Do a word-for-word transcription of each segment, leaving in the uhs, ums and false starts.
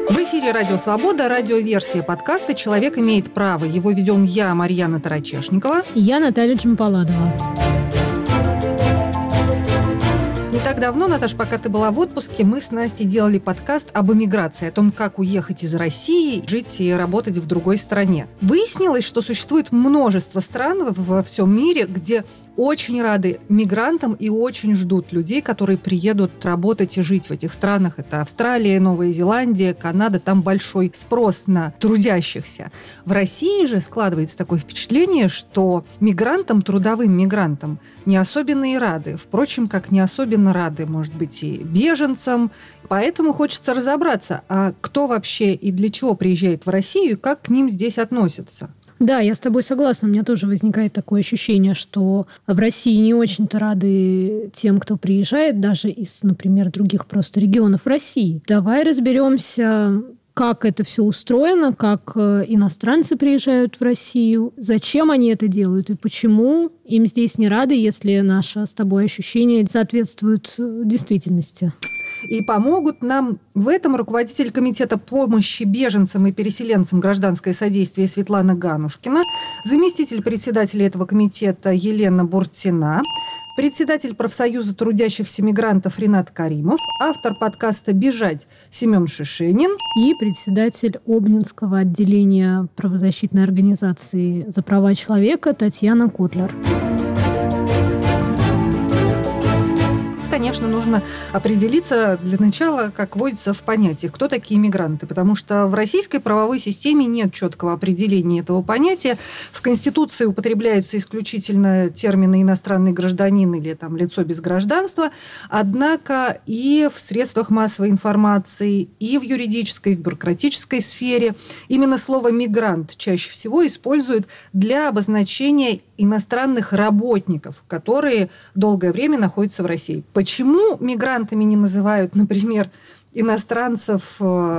В эфире «Радио Свобода», радиоверсия подкаста «Человек имеет право». Его ведем я, Марьяна Тарачешникова. И я, Наталья Джампаладова. Не так давно, Наташ, пока ты была в отпуске, мы с Настей делали подкаст об эмиграции, о том, как уехать из России, жить и работать в другой стране. Выяснилось, что существует множество стран во всем мире, где очень рады мигрантам и очень ждут людей, которые приедут работать и жить в этих странах. Это Австралия, Новая Зеландия, Канада. Там большой спрос на трудящихся. В России же складывается такое впечатление, что мигрантам, трудовым мигрантам, не особенно и рады. Впрочем, как не особенно рады, может быть, и беженцам. Поэтому хочется разобраться, а кто вообще и для чего приезжает в Россию, и как к ним здесь относятся. Да, я с тобой согласна. У меня тоже возникает такое ощущение, что в России не очень-то рады тем, кто приезжает, даже из, например, других просто регионов России. Давай разберемся, как это все устроено, как иностранцы приезжают в Россию, зачем они это делают и почему им здесь не рады, если наше с тобой ощущение соответствует действительности. И помогут нам в этом руководитель Комитета помощи беженцам и переселенцам «Гражданское содействие» Светлана Ганушкина, заместитель председателя этого комитета Елена Буртина, председатель профсоюза трудящихся мигрантов Ринат Каримов, автор подкаста «Бежать» Семен Шишенин и председатель Обнинского отделения правозащитной организации «За права человека» Татьяна Котлер. Конечно, нужно определиться для начала, как вводится в понятие, кто такие мигранты, потому что в российской правовой системе нет четкого определения этого понятия. В Конституции употребляются исключительно термины «иностранный гражданин» или там, «лицо без гражданства», однако и в средствах массовой информации, и в юридической, и в бюрократической сфере именно слово «мигрант» чаще всего используют для обозначения иностранных работников, которые долгое время находятся в России. Почему мигрантами не называют, например, иностранцев,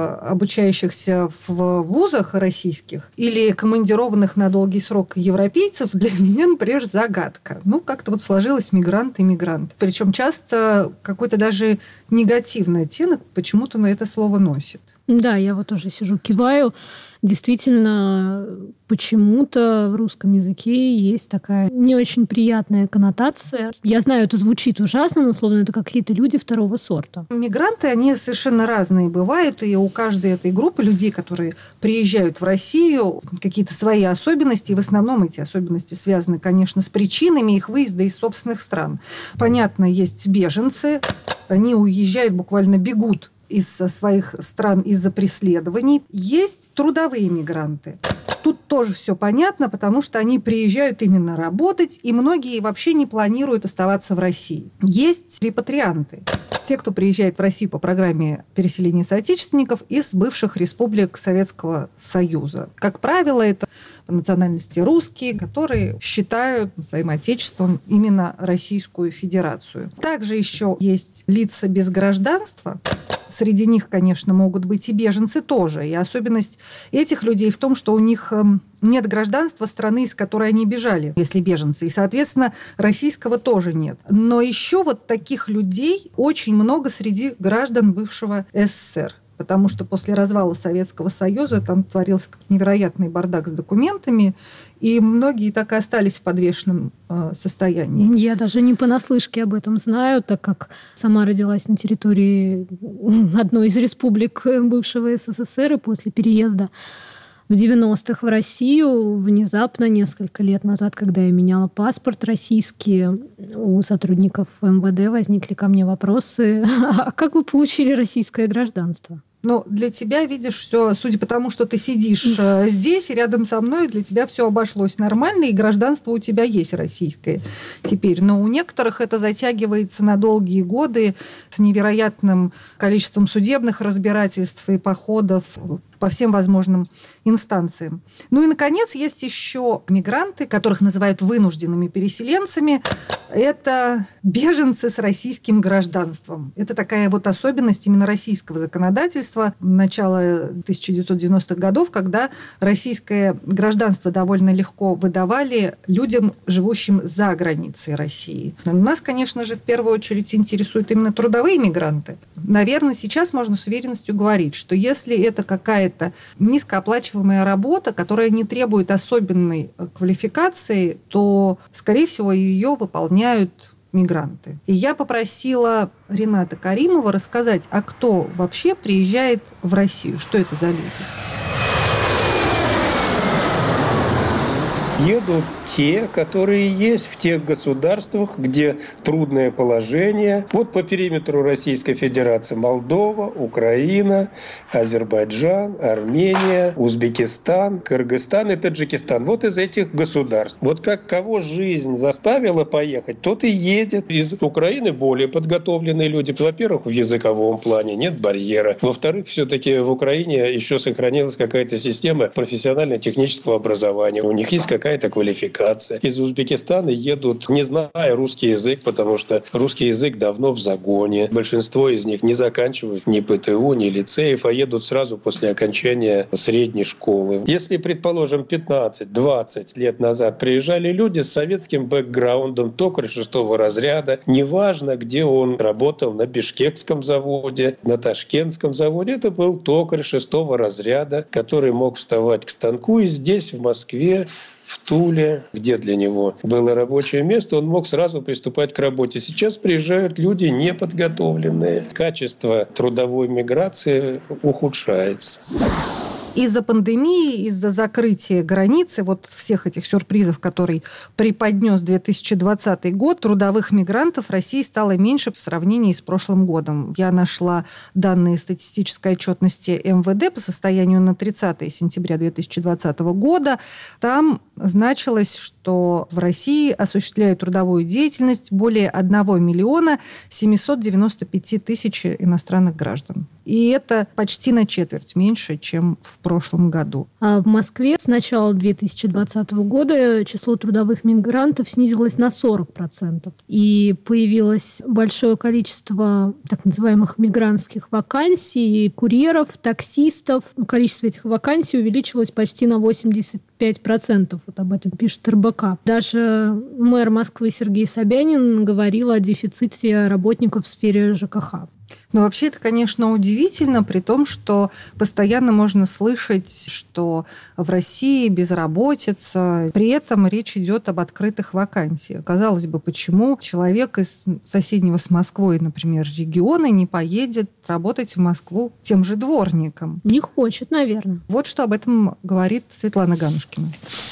обучающихся в вузах российских, или командированных на долгий срок европейцев, для меня, например, загадка. Ну, как-то вот сложилось мигрант и мигрант. Причем часто какой-то даже негативный оттенок почему-то на это слово носит. Да, я вот тоже сижу, киваю. Действительно, почему-то в русском языке есть такая не очень приятная коннотация. Я знаю, это звучит ужасно, но словно это какие-то люди второго сорта. Мигранты, они совершенно разные бывают, и у каждой этой группы людей, которые приезжают в Россию, какие-то свои особенности, и в основном эти особенности связаны, конечно, с причинами их выезда из собственных стран. Понятно, есть беженцы, они уезжают, буквально бегут из своих стран из-за преследований. Есть трудовые мигранты. Тут тоже все понятно, потому что они приезжают именно работать, и многие вообще не планируют оставаться в России. Есть репатрианты. Те, кто приезжает в Россию по программе переселения соотечественников из бывших республик Советского Союза. Как правило, это по национальности русские, которые считают своим отечеством именно Российскую Федерацию. Также еще есть лица без гражданства. Среди них, конечно, могут быть и беженцы тоже. И особенность этих людей в том, что у них нет гражданства страны, из которой они бежали, если беженцы. И, соответственно, российского тоже нет. Но еще вот таких людей очень много среди граждан бывшего СССР. Потому что после развала Советского Союза там творился невероятный бардак с документами, и многие так и остались в подвешенном э, состоянии. Я даже не понаслышке об этом знаю, так как сама родилась на территории одной из республик бывшего СССР, и после переезда в девяностых в Россию внезапно, несколько лет назад, когда я меняла паспорт российский, у сотрудников эм вэ дэ возникли ко мне вопросы: а как вы получили российское гражданство? Но для тебя, видишь, все, судя по тому, что ты сидишь э, здесь, рядом со мной, для тебя все обошлось нормально, и гражданство у тебя есть российское теперь. Но у некоторых это затягивается на долгие годы с невероятным количеством судебных разбирательств и походов по всем возможным инстанциям. Ну и, наконец, есть еще мигранты, которых называют вынужденными переселенцами. Это беженцы с российским гражданством. Это такая вот особенность именно российского законодательства начала тысяча девятьсот девяностых годов, когда российское гражданство довольно легко выдавали людям, живущим за границей России. Нас, конечно же, в первую очередь интересуют именно трудовые мигранты. Наверное, сейчас можно с уверенностью говорить, что если это какая-то низкооплачиваемая работа, которая не требует особенной квалификации, то, скорее всего, ее выполняют мигранты. И я попросила Рената Каримова рассказать, а кто вообще приезжает в Россию, что это за люди. Едут те, которые есть в тех государствах, где трудное положение. Вот по периметру Российской Федерации: Молдова, Украина, Азербайджан, Армения, Узбекистан, Кыргызстан и Таджикистан. Вот из этих государств. Вот как кого жизнь заставила поехать, тот и едет. Из Украины более подготовленные люди. Во-первых, в языковом плане нет барьера. Во-вторых, все-таки в Украине еще сохранилась какая-то система профессионально-технического образования. У них есть какая-то какая-то квалификация. Из Узбекистана едут, не зная русский язык, потому что русский язык давно в загоне. Большинство из них не заканчивают ни ПТУ, ни лицеев, а едут сразу после окончания средней школы. Если, предположим, пятнадцать-двадцать лет назад приезжали люди с советским бэкграундом, токарь шестого разряда, неважно, где он работал, на бишкекском заводе, на ташкентском заводе, это был токарь шестого разряда, который мог вставать к станку, и здесь, в Москве, в Туле, где для него было рабочее место, он мог сразу приступать к работе. Сейчас приезжают люди неподготовленные. Качество трудовой миграции ухудшается. Из-за пандемии, из-за закрытия границы, вот всех этих сюрпризов, которые преподнес две тысячи двадцатый год, трудовых мигрантов в России стало меньше в сравнении с прошлым годом. Я нашла данные статистической отчетности эм вэ дэ по состоянию на тридцатое сентября две тысячи двадцатого года. Там значилось, что в России осуществляют трудовую деятельность более одного миллиона семьсот девяносто пять тысяч иностранных граждан. И это почти на четверть меньше, чем в прошлом году. А в Москве с начала две тысячи двадцатого года число трудовых мигрантов снизилось на сорок процентов. И появилось большое количество так называемых мигрантских вакансий, курьеров, таксистов. Количество этих вакансий увеличилось почти на восемьдесят пять процентов. Вот об этом пишет эр бэ ка. Даже мэр Москвы Сергей Собянин говорил о дефиците работников в сфере жэ ка ха. Но вообще это, конечно, удивительно, при том, что постоянно можно слышать, что в России безработица. При этом речь идет об открытых вакансиях. Казалось бы, почему человек из соседнего с Москвой, например, региона не поедет работать в Москву тем же дворником? Не хочет, наверное. Вот что об этом говорит Светлана Ганушкина.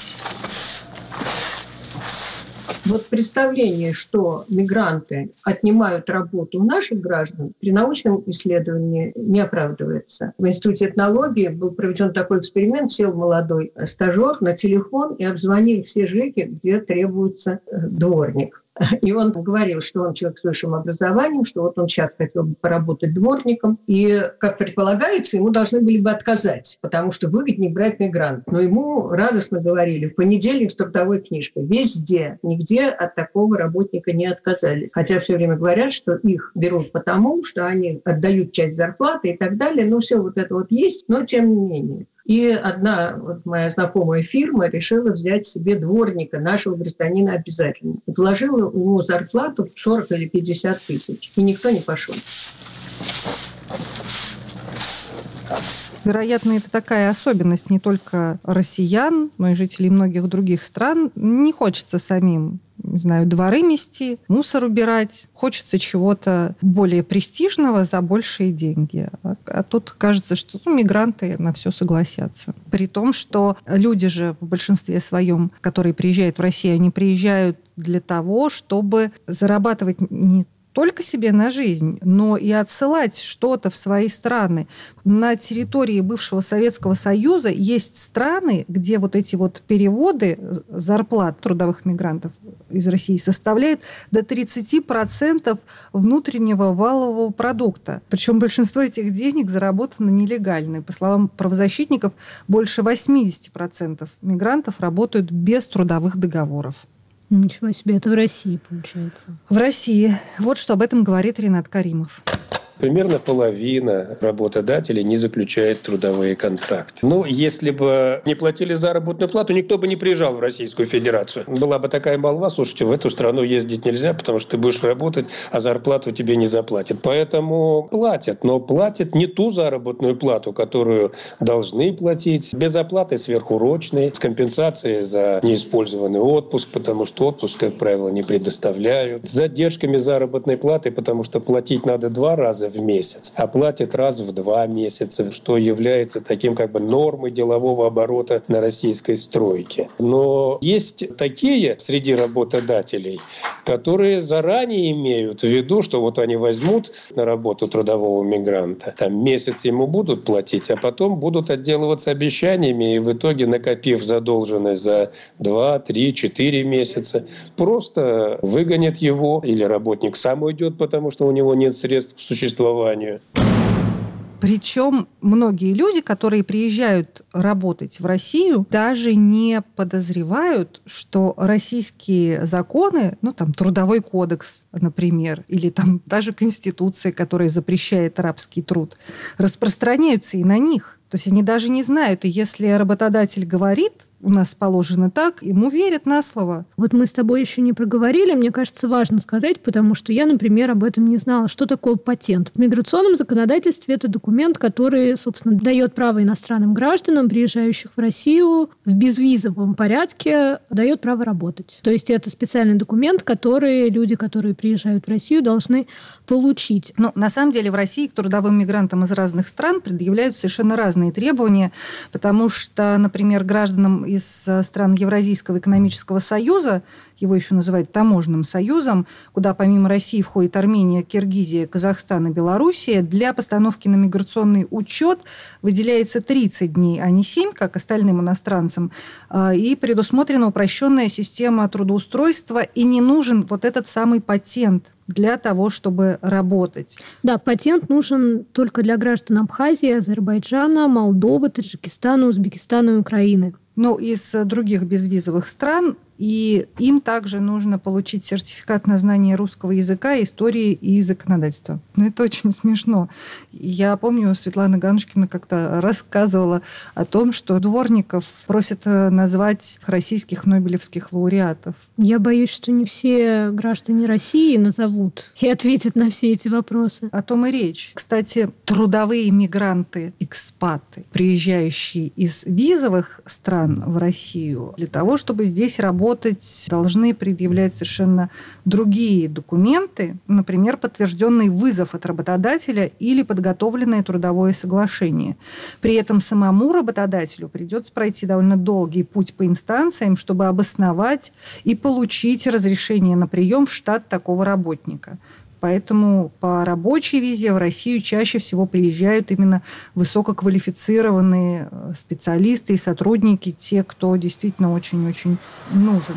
Вот представление, что мигранты отнимают работу у наших граждан, при научном исследовании не оправдывается. В Институте этнологии был проведен такой эксперимент. Сел молодой стажер на телефон и обзвонил все ЖЭКи, где требуется дворник. И он говорил, что он человек с высшим образованием, что вот он сейчас хотел бы поработать дворником. И, как предполагается, ему должны были бы отказать, потому что выгоднее брать мигранта. Но ему радостно говорили: в понедельник с трудовой книжкой. Везде, нигде от такого работника не отказались. Хотя все время говорят, что их берут потому, что они отдают часть зарплаты и так далее. Ну, все вот это вот есть, но тем не менее. И одна вот моя знакомая фирма решила взять себе дворника, нашего гражданина обязательно. И положила ему зарплату в сорок или пятьдесят тысяч. И никто не пошел. Вероятно, это такая особенность не только россиян, но и жителей многих других стран. Не хочется самим, не знаю, дворы мести, мусор убирать. Хочется чего-то более престижного за большие деньги. А, а тут кажется, что ну, мигранты на все согласятся. При том, что люди же в большинстве своем, которые приезжают в Россию, они приезжают для того, чтобы зарабатывать не только себе на жизнь, но и отсылать что-то в свои страны. На территории бывшего Советского Союза есть страны, где вот эти вот переводы зарплат трудовых мигрантов из России составляют до тридцать процентов внутреннего валового продукта. Причем большинство этих денег заработано нелегально. По словам правозащитников, больше восемьдесят процентов мигрантов работают без трудовых договоров. Ничего себе, это в России получается. В России. Вот что об этом говорит Ринат Каримов. Примерно половина работодателей не заключает трудовые контракты. Ну, если бы не платили заработную плату, никто бы не приезжал в Российскую Федерацию. Была бы такая молва: слушайте, в эту страну ездить нельзя, потому что ты будешь работать, а зарплату тебе не заплатят. Поэтому платят, но платят не ту заработную плату, которую должны платить. Без оплаты сверхурочной, с компенсацией за неиспользованный отпуск, потому что отпуск, как правило, не предоставляют. С задержками заработной платы, потому что платить надо два раза в месяц, а платят раз в два месяца, что является таким как бы нормой делового оборота на российской стройке. Но есть такие среди работодателей, которые заранее имеют в виду, что вот они возьмут на работу трудового мигранта, там месяц ему будут платить, а потом будут отделываться обещаниями, и в итоге, накопив задолженность за два, три, четыре месяца, просто выгонят его, или работник сам уйдет, потому что у него нет средств к существованию. Причем многие люди, которые приезжают работать в Россию, даже не подозревают, что российские законы, ну там трудовой кодекс, например, или там даже Конституция, которая запрещает рабский труд, распространяются и на них. То есть они даже не знают, и если работодатель говорит, у нас положено так, ему верят на слово. Вот мы с тобой еще не проговорили, мне кажется, важно сказать, потому что я, например, об этом не знала. Что такое патент? В миграционном законодательстве это документ, который, собственно, дает право иностранным гражданам, приезжающих в Россию, в безвизовом порядке, дает право работать. То есть это специальный документ, который люди, которые приезжают в Россию, должны получить. Но на самом деле в России к трудовым мигрантам из разных стран предъявляют совершенно разные требования, потому что, например, гражданам из стран Евразийского экономического союза, его еще называют таможенным союзом, куда помимо России входит Армения, Киргизия, Казахстан и Белоруссия, для постановки на миграционный учет выделяется тридцать дней, а не семь, как остальным иностранцам. И предусмотрена упрощенная система трудоустройства, и не нужен вот этот самый патент для того, чтобы работать. Да, патент нужен только для граждан Абхазии, Азербайджана, Молдовы, Таджикистана, Узбекистана и Украины. Ну, из других безвизовых стран, и им также нужно получить сертификат на знание русского языка, истории и законодательства. Ну, это очень смешно. Я помню, Светлана Ганушкина как-то рассказывала о том, что дворников просят назвать российских нобелевских лауреатов. Я боюсь, что не все граждане России назовут и ответят на все эти вопросы. О том и речь. Кстати, трудовые мигранты, экспаты, приезжающие из визовых стран в Россию, для того, чтобы здесь работать, должны предъявлять совершенно другие документы, например, подтвержденный вызов от работодателя или подготовленное трудовое соглашение. При этом самому работодателю придется пройти довольно долгий путь по инстанциям, чтобы обосновать и получить разрешение на прием в штат такого работника. Поэтому по рабочей визе в Россию чаще всего приезжают именно высококвалифицированные специалисты и сотрудники, те, кто действительно очень-очень нужен.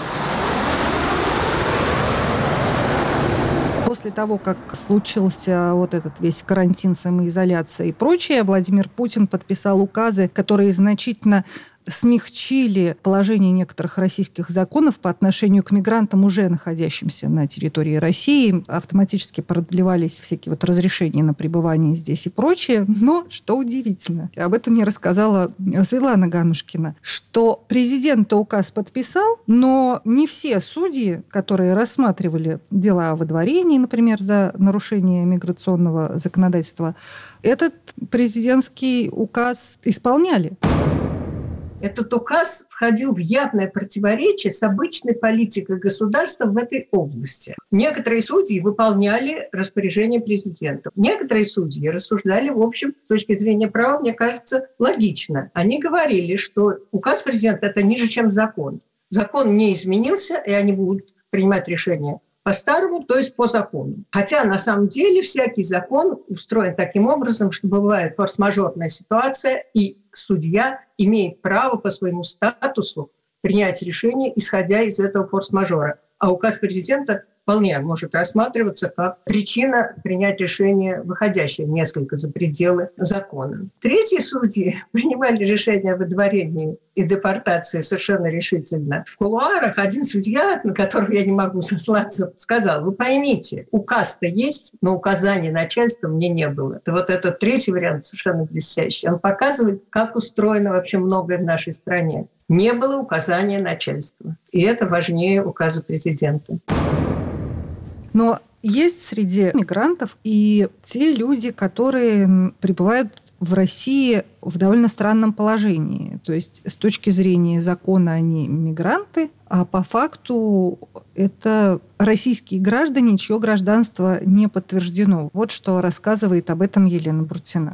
После того, как случился вот этот весь карантин, самоизоляция и прочее, Владимир Путин подписал указы, которые значительно смягчили положение некоторых российских законов по отношению к мигрантам, уже находящимся на территории России. Автоматически продлевались всякие вот разрешения на пребывание здесь и прочее. Но, что удивительно, об этом мне рассказала Светлана Ганушкина, что президент указ подписал, но не все судьи, которые рассматривали дела о выдворении, например, за нарушение миграционного законодательства, этот президентский указ исполняли. Этот указ входил в явное противоречие с обычной политикой государства в этой области. Некоторые судьи выполняли распоряжение президента. Некоторые судьи рассуждали, в общем, с точки зрения права, мне кажется, логично. Они говорили, что указ президента – это ниже, чем закон. Закон не изменился, и они будут принимать решения по по-старому, то есть по закону. Хотя на самом деле всякий закон устроен таким образом, что бывает форс-мажорная ситуация, и судья имеет право по своему статусу принять решение, исходя из этого форс-мажора. А указ президента вполне может рассматриваться как причина принять решение, выходящее несколько за пределы закона. Третьи судьи принимали решение о выдворении и депортации совершенно решительно. В кулуарах один судья, на которого я не могу сослаться, сказал: вы поймите, указ-то есть, но указания начальства мне не было. И вот этот третий вариант совершенно блестящий. Он показывает, как устроено вообще многое в нашей стране. Не было указания начальства. И это важнее указа президента. Но есть среди мигрантов и те люди, которые пребывают в России в довольно странном положении. То есть с точки зрения закона они мигранты, а по факту это российские граждане, чье гражданство не подтверждено. Вот что рассказывает об этом Елена Буртина.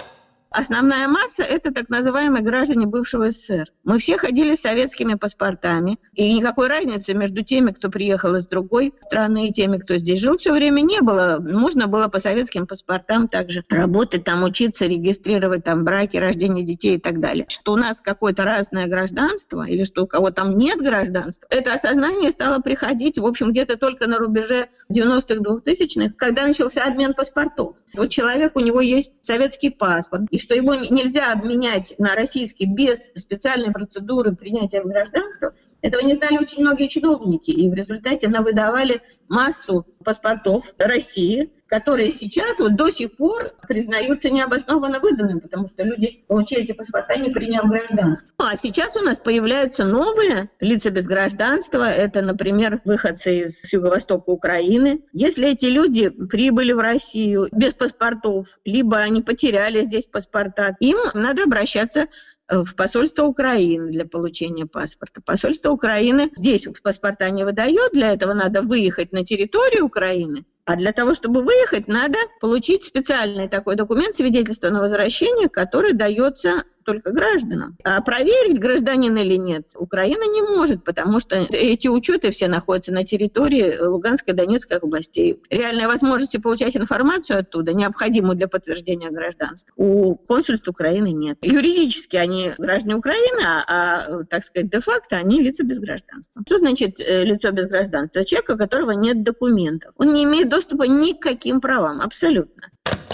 Основная масса – это так называемые граждане бывшего СССР. Мы все ходили с советскими паспортами, и никакой разницы между теми, кто приехал из другой страны, и теми, кто здесь жил, все время не было. Можно было по советским паспортам также работать, там, учиться, регистрировать там, браки, рождение детей и так далее. Что у нас какое-то разное гражданство, или что у кого там нет гражданства, это осознание стало приходить, в общем, где-то только на рубеже девяностых, двухтысячных, когда начался обмен паспортов. Вот человек, у него есть советский паспорт, и что его нельзя обменять на российский без специальной процедуры принятия гражданства, этого не знали очень многие чиновники, и в результате навыдавали массу паспортов России, которые сейчас вот до сих пор признаются необоснованно выданными, потому что люди получили эти паспорта, не приняв гражданство. А сейчас у нас появляются новые лица без гражданства. Это, например, выходцы из юго-востока Украины. Если эти люди прибыли в Россию без паспортов, либо они потеряли здесь паспорта, им надо обращаться в посольство Украины для получения паспорта. Посольство Украины здесь паспорта не выдает, для этого надо выехать на территорию Украины. А для того, чтобы выехать, надо получить специальный такой документ, свидетельство на возвращение, который дается только гражданам. А проверить, гражданин или нет, Украина не может, потому что эти учеты все находятся на территории Луганской и Донецкой областей. Реальной возможности получать информацию оттуда, необходимую для подтверждения гражданства, у консульств Украины нет. Юридически они граждане Украины, а, а так сказать, де-факто они лица без гражданства. Что значит лицо без гражданства? Человек, у которого нет документов. Он не имеет доступа ни к каким правам, абсолютно.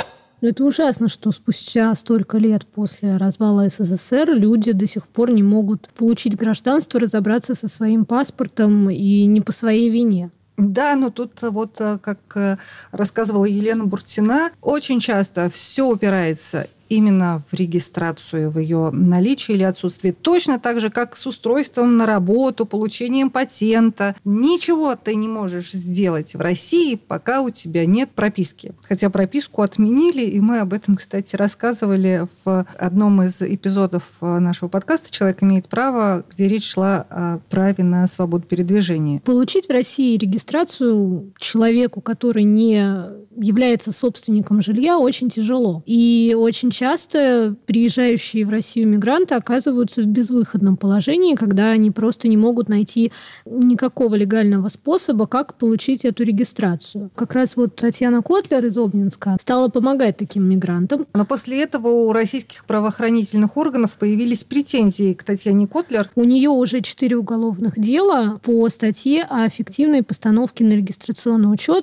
Это ужасно, что спустя столько лет после развала СССР люди до сих пор не могут получить гражданство, разобраться со своим паспортом и не по своей вине. Да, но тут вот, как рассказывала Елена Буртина, очень часто все упирается именно в регистрацию, в ее наличии или отсутствии. Точно так же, как с устройством на работу, получением патента. Ничего ты не можешь сделать в России, пока у тебя нет прописки. Хотя прописку отменили, и мы об этом, кстати, рассказывали в одном из эпизодов нашего подкаста «Человек имеет право», где речь шла о праве на свободу передвижения. Получить в России регистрацию человеку, который не является собственником жилья, очень тяжело. И очень часто приезжающие в Россию мигранты оказываются в безвыходном положении, когда они просто не могут найти никакого легального способа, как получить эту регистрацию. Как раз вот Татьяна Котлер из Обнинска стала помогать таким мигрантам. Но после этого у российских правоохранительных органов появились претензии к Татьяне Котлер. У нее уже четыре уголовных дела по статье о фиктивной постановке на регистрационный учет.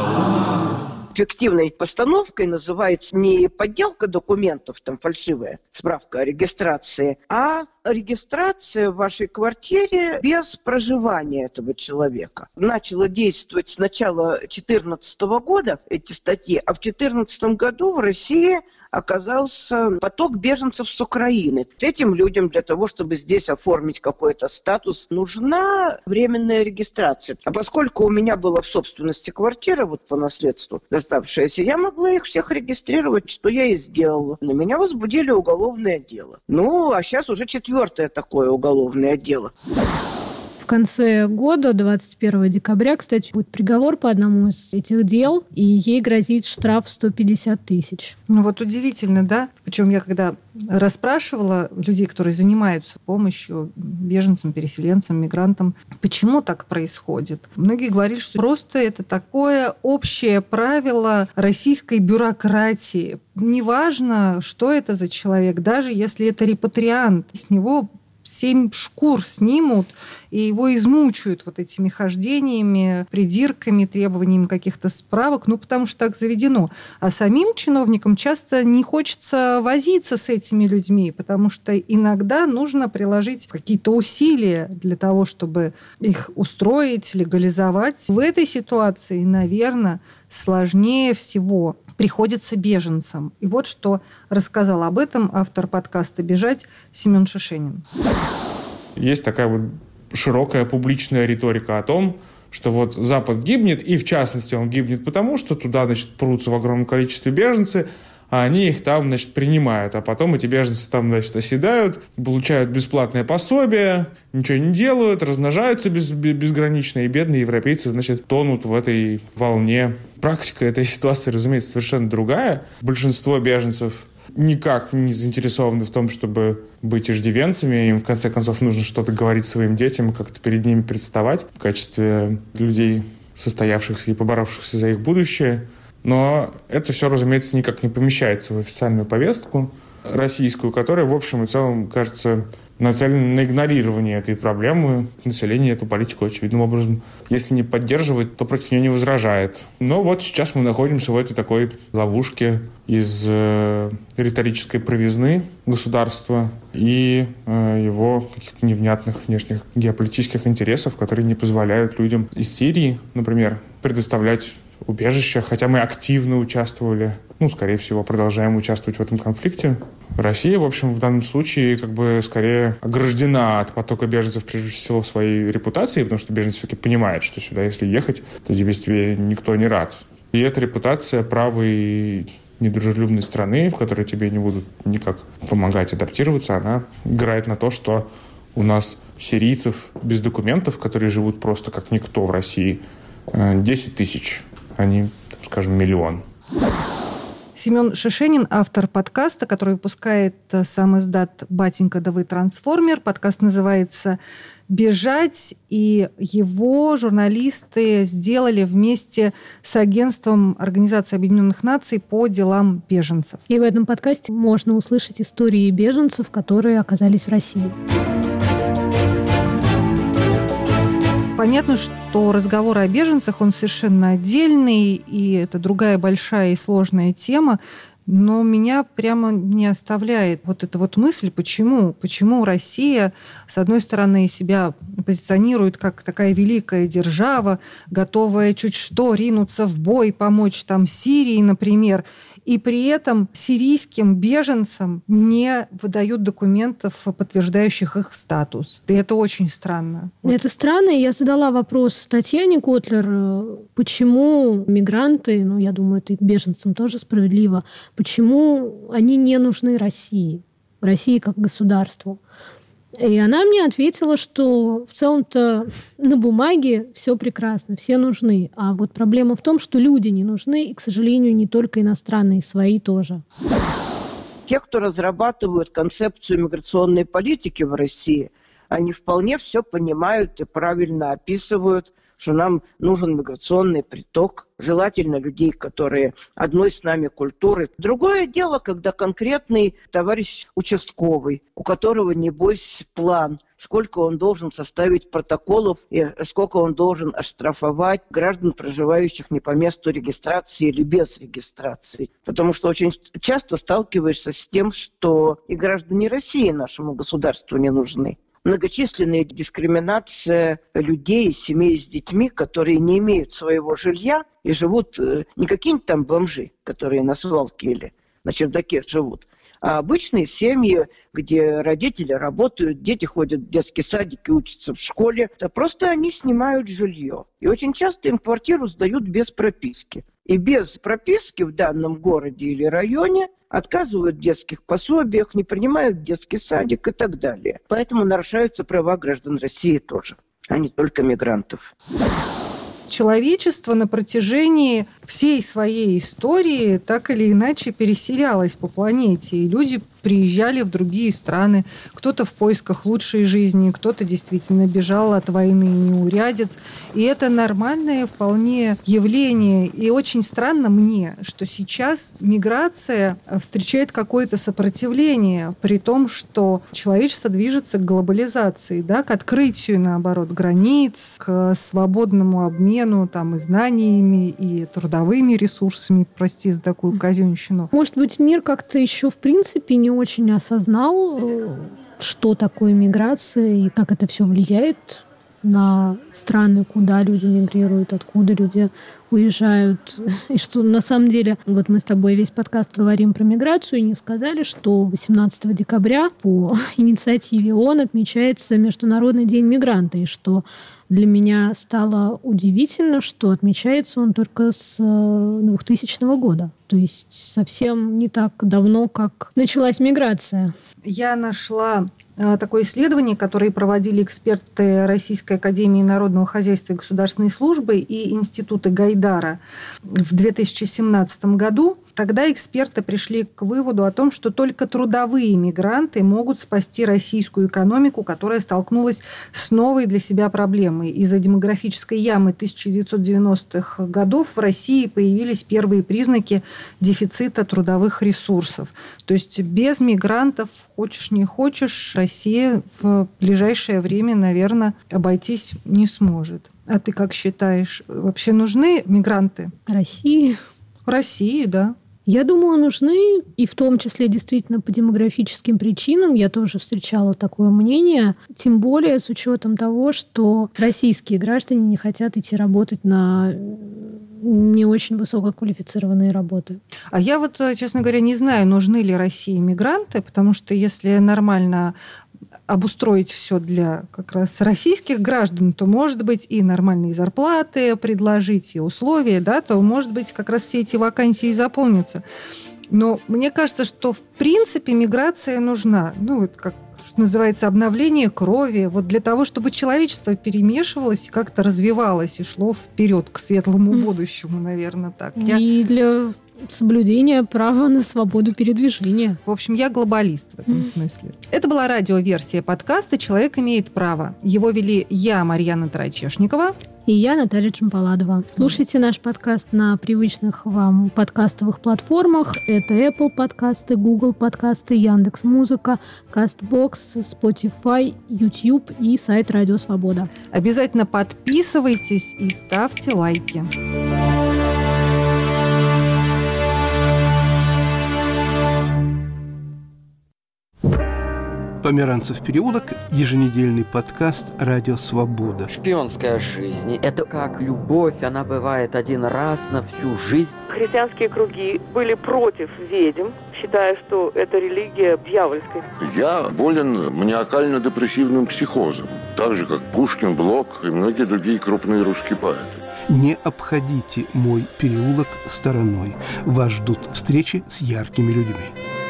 Фиктивной постановкой называется не подделка документов, там фальшивая справка о регистрации, а регистрация в вашей квартире без проживания этого человека. Начало действовать с начала две тысячи четырнадцатого года эти статьи, а в две тысячи четырнадцатом году в России оказался поток беженцев с Украины. Этим людям для того, чтобы здесь оформить какой-то статус, нужна временная регистрация. А поскольку у меня была в собственности квартира, вот по наследству доставшаяся, я могла их всех регистрировать, что я и сделала. На меня возбудили уголовное дело. Ну, а сейчас уже четвертое такое уголовное дело. В конце года, двадцать первого декабря, кстати, будет приговор по одному из этих дел, и ей грозит штраф сто пятьдесят тысяч. Ну вот удивительно, да? Причем я когда расспрашивала людей, которые занимаются помощью беженцам, переселенцам, мигрантам, почему так происходит? Многие говорили, что просто это такое общее правило российской бюрократии. Неважно, что это за человек, даже если это репатриант, с него семь шкур снимут и его измучают вот этими хождениями, придирками, требованиями каких-то справок, ну, потому что так заведено. А самим чиновникам часто не хочется возиться с этими людьми, потому что иногда нужно приложить какие-то усилия для того, чтобы их устроить, легализовать. В этой ситуации, наверное, сложнее всего приходится беженцам. И вот что рассказал об этом автор подкаста «Бежать» Семен Шишенин. Есть такая вот широкая публичная риторика о том, что вот Запад гибнет, и в частности он гибнет потому, что туда, значит, прутся в огромном количестве беженцы, а они их там, значит, принимают. А потом эти беженцы там, значит, оседают, получают бесплатное пособие, ничего не делают, размножаются без, безгранично, и бедные европейцы, значит, тонут в этой волне. Практика этой ситуации, разумеется, совершенно другая. Большинство беженцев никак не заинтересованы в том, чтобы быть иждивенцами. Им, в конце концов, нужно что-то говорить своим детям, как-то перед ними представать в качестве людей, состоявшихся и поборовшихся за их будущее. Но это все, разумеется, никак не помещается в официальную повестку российскую, которая, в общем и целом, кажется, нацелена на игнорирование этой проблемы. Население эту политику, очевидным образом, если не поддерживает, то против нее не возражает. Но вот сейчас мы находимся в этой такой ловушке из э, риторической провизны государства и э, его каких-то невнятных внешних геополитических интересов, которые не позволяют людям из Сирии, например, предоставлять убежища, хотя мы активно участвовали, ну, скорее всего, продолжаем участвовать в этом конфликте. Россия, в общем, в данном случае как бы скорее ограждена от потока беженцев, прежде всего, своей репутацией, потому что беженцы все-таки понимают, что сюда, если ехать, то тебе, тебе никто не рад. И эта репутация правой недружелюбной страны, в которой тебе не будут никак помогать адаптироваться, она играет на то, что у нас сирийцев без документов, которые живут просто как никто в России, десять тысяч. Они, скажем, миллион. Семен Шишенин, автор подкаста, который выпускает сам издат «Батенька, да вы трансформер». Подкаст называется «Бежать», и его журналисты сделали вместе с агентством Организации Объединенных Наций по делам беженцев. И в этом подкасте можно услышать истории беженцев, которые оказались в России. Понятно, что разговор о беженцах, он совершенно отдельный, и это другая большая и сложная тема, но меня прямо не оставляет вот эта вот мысль, почему, почему Россия, с одной стороны, себя позиционирует как такая великая держава, готовая чуть что ринуться в бой, помочь там Сирии, например, и при этом сирийским беженцам не выдают документов, подтверждающих их статус. И это очень странно. Это странно. Я задала вопрос Татьяне Котлер, почему мигранты, ну, я думаю, это и беженцам тоже справедливо, почему они не нужны России, России как государству. И она мне ответила, что в целом-то на бумаге все прекрасно, все нужны. А вот проблема в том, что люди не нужны, и, к сожалению, не только иностранные, свои тоже. Те, кто разрабатывают концепцию миграционной политики в России, они вполне все понимают и правильно описывают, что нам нужен миграционный приток, желательно людей, которые одной с нами культуры. Другое дело, когда конкретный товарищ участковый, у которого, небось, план, сколько он должен составить протоколов и сколько он должен оштрафовать граждан, проживающих не по месту регистрации или без регистрации. Потому что очень часто сталкиваешься с тем, что и граждане России нашему государству не нужны. Многочисленная дискриминация людей, семей с детьми, которые не имеют своего жилья и живут не какие-нибудь там бомжи, которые на свалке или на чердаке живут, а обычные семьи, где родители работают, дети ходят в детский садик и учатся в школе. Да просто они снимают жилье. И очень часто им квартиру сдают без прописки. И без прописки в данном городе или районе отказывают в детских пособиях, не принимают в детский садик и так далее. Поэтому нарушаются права граждан России тоже. а не только мигрантов. Человечество на протяжении всей своей истории так или иначе переселялось по планете, и люди приезжали в другие страны, кто-то в поисках лучшей жизни, кто-то действительно бежал от войны и неурядиц. И это нормальное вполне явление. И очень странно мне, что сейчас миграция встречает какое-то сопротивление, при том, что человечество движется к глобализации, да, к открытию, наоборот, границ, к свободному обмену там, и знаниями, и трудовыми ресурсами, прости за такую казенщину. Может быть, мир как-то еще в принципе не очень осознал, что такое миграция и как это все влияет на страны, куда люди мигрируют, откуда люди уезжают. И что на самом деле, вот мы с тобой весь подкаст говорим про миграцию и не сказали, что восемнадцатого декабря по инициативе ООН отмечается Международный день мигранта, и что для меня стало удивительно, что отмечается он только с двухтысячного года. То есть совсем не так давно, как началась миграция. Я нашла такое исследование, которое проводили эксперты Российской академии народного хозяйства и государственной службы и Института Гайдара в две тысячи семнадцатом году. Тогда эксперты пришли к выводу о том, что только трудовые мигранты могут спасти российскую экономику, которая столкнулась с новой для себя проблемой. Из-за демографической ямы тысяча девятьсот девяностых годов в России появились первые признаки дефицита трудовых ресурсов. То есть без мигрантов, хочешь не хочешь, Россия в ближайшее время, наверное, обойтись не сможет. А ты как считаешь, вообще нужны мигранты? России? В России, да. Я думаю, нужны, и в том числе действительно по демографическим причинам. Я тоже встречала такое мнение. Тем более с учетом того, что российские граждане не хотят идти работать на не очень высококвалифицированные работы. А я вот, честно говоря, не знаю, нужны ли России мигранты, потому что если нормально обустроить все для как раз российских граждан, то, может быть, и нормальные зарплаты предложить, и условия, да, то, может быть, как раз все эти вакансии заполнятся. Но мне кажется, что, в принципе, миграция нужна. Ну, вот как называется, обновление крови, вот для того, чтобы человечество перемешивалось, как-то развивалось и шло вперед к светлому будущему, наверное, так. Я... И для соблюдения права на свободу передвижения. В общем, я глобалист в этом mm. смысле. Это была радиоверсия подкаста «Человек имеет право». Его вели я, Марьяна Тарачешникова. И я, Наталья Чемпаладова. Слушайте наш подкаст на привычных вам подкастовых платформах. Это Apple подкасты, Google подкасты, Яндекс.Музыка, Кастбокс, Spotify, YouTube и сайт Радио Свобода. Обязательно подписывайтесь и ставьте лайки. Померанцев переулок, еженедельный подкаст «Радио Свобода». Шпионская жизнь – это как любовь, она бывает один раз на всю жизнь. Христианские круги были против ведьм, считая, что это религия дьявольская. Я болен маниакально-депрессивным психозом, так же, как Пушкин, Блок и многие другие крупные русские поэты. Не обходите мой переулок стороной. Вас ждут встречи с яркими людьми.